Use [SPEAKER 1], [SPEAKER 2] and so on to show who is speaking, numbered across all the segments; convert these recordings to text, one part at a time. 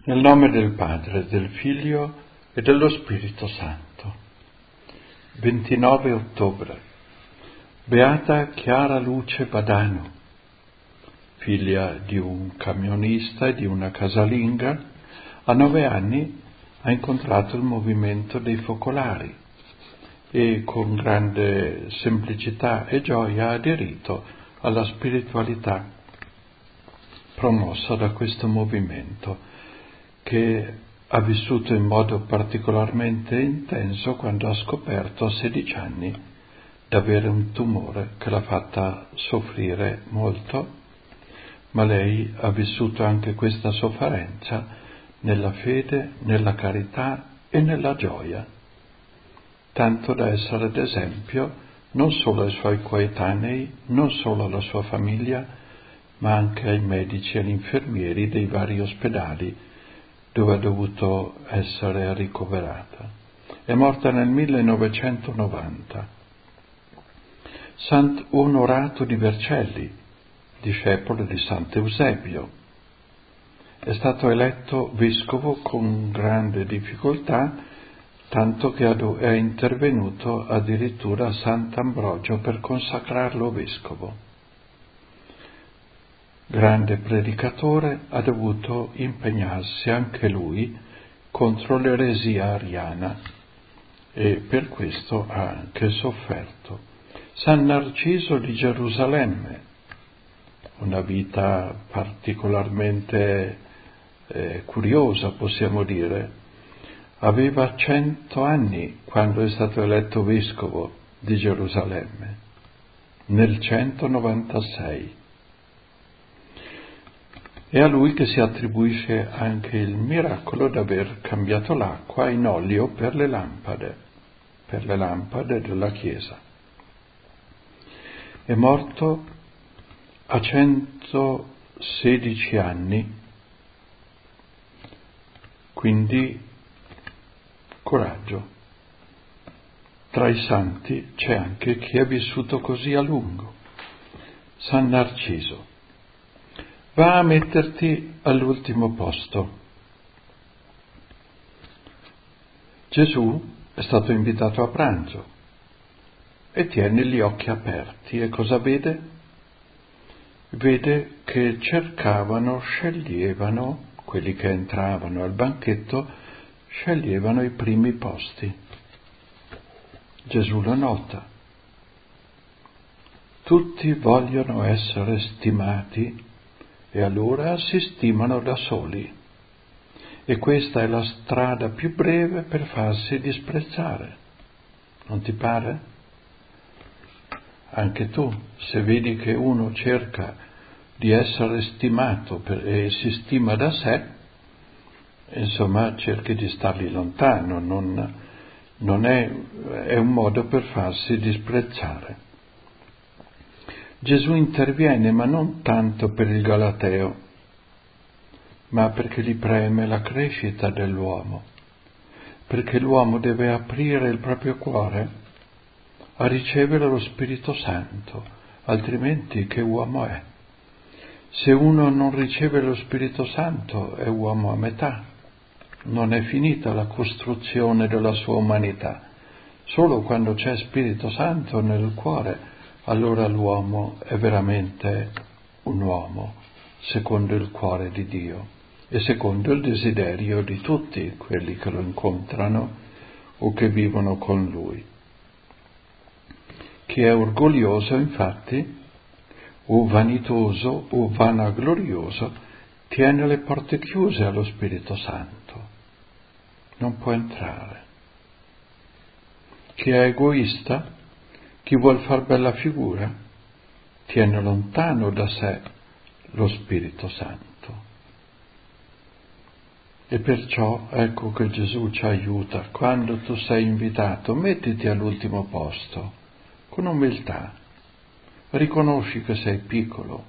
[SPEAKER 1] Nel nome del Padre, del Figlio e dello Spirito Santo. 29 ottobre. Beata Chiara Luce Badano, figlia di un camionista e di una casalinga, a 9 anni ha incontrato il movimento dei focolari e con grande semplicità e gioia ha aderito alla spiritualità promossa da questo movimento, che ha vissuto in modo particolarmente intenso quando ha scoperto a 16 anni di avere un tumore che l'ha fatta soffrire molto, ma lei ha vissuto anche questa sofferenza nella fede, nella carità e nella gioia, tanto da essere d'esempio non solo ai suoi coetanei, non solo alla sua famiglia, ma anche ai medici e agli infermieri dei vari ospedali dove ha dovuto essere ricoverata. È morta nel 1990. Sant'Onorato di Vercelli, discepolo di Sant'Eusebio, è stato eletto vescovo con grande difficoltà, tanto che è intervenuto addirittura Sant'Ambrogio per consacrarlo vescovo. Grande predicatore, ha dovuto impegnarsi anche lui contro l'eresia ariana e per questo ha anche sofferto. San Narciso di Gerusalemme, una vita particolarmente curiosa, possiamo dire, aveva 100 anni quando è stato eletto vescovo di Gerusalemme, nel 196. È a lui che si attribuisce anche il miracolo di aver cambiato l'acqua in olio per le lampade della Chiesa. È morto a 116 anni, quindi coraggio. Tra i santi c'è anche chi è vissuto così a lungo. San Narciso. Va a metterti all'ultimo posto. Gesù è stato invitato a pranzo e tiene gli occhi aperti e cosa vede? Vede che sceglievano, quelli che entravano al banchetto, sceglievano i primi posti. Gesù lo nota. Tutti vogliono essere stimati e allora si stimano da soli. E questa è la strada più breve per farsi disprezzare. Non ti pare? Anche tu, se vedi che uno cerca di essere stimato e si stima da sé, insomma cerchi di stargli lontano, non è un modo per farsi disprezzare. Gesù interviene, ma non tanto per il Galateo, ma perché gli preme la crescita dell'uomo, perché l'uomo deve aprire il proprio cuore a ricevere lo Spirito Santo, altrimenti che uomo è? Se uno non riceve lo Spirito Santo è uomo a metà, non è finita la costruzione della sua umanità. Solo quando c'è Spirito Santo nel cuore, allora l'uomo è veramente un uomo, secondo il cuore di Dio e secondo il desiderio di tutti quelli che lo incontrano o che vivono con lui. Chi è orgoglioso, infatti, o vanitoso o vanaglorioso, tiene le porte chiuse allo Spirito Santo. Non può entrare. Chi è egoista, chi vuol far bella figura, tiene lontano da sé lo Spirito Santo. E perciò ecco che Gesù ci aiuta. Quando tu sei invitato, mettiti all'ultimo posto, con umiltà. Riconosci che sei piccolo.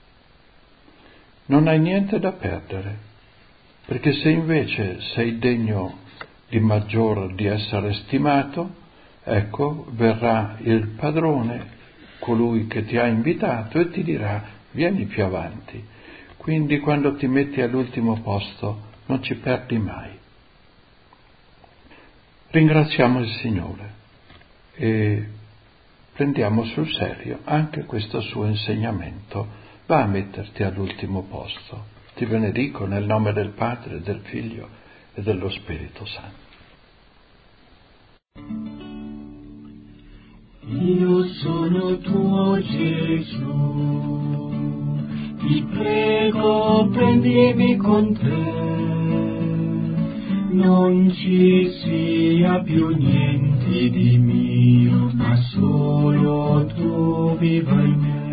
[SPEAKER 1] Non hai niente da perdere, perché se invece sei degno di essere stimato, ecco, verrà il padrone, colui che ti ha invitato, e ti dirà: vieni più avanti. Quindi quando ti metti all'ultimo posto, non ci perdi mai. Ringraziamo il Signore e prendiamo sul serio anche questo suo insegnamento. Va a metterti all'ultimo posto. Ti benedico nel nome del Padre, del Figlio e dello Spirito Santo.
[SPEAKER 2] Io sono tuo Gesù, ti prego prendimi con te, non ci sia più niente di mio, ma solo tu viva in me.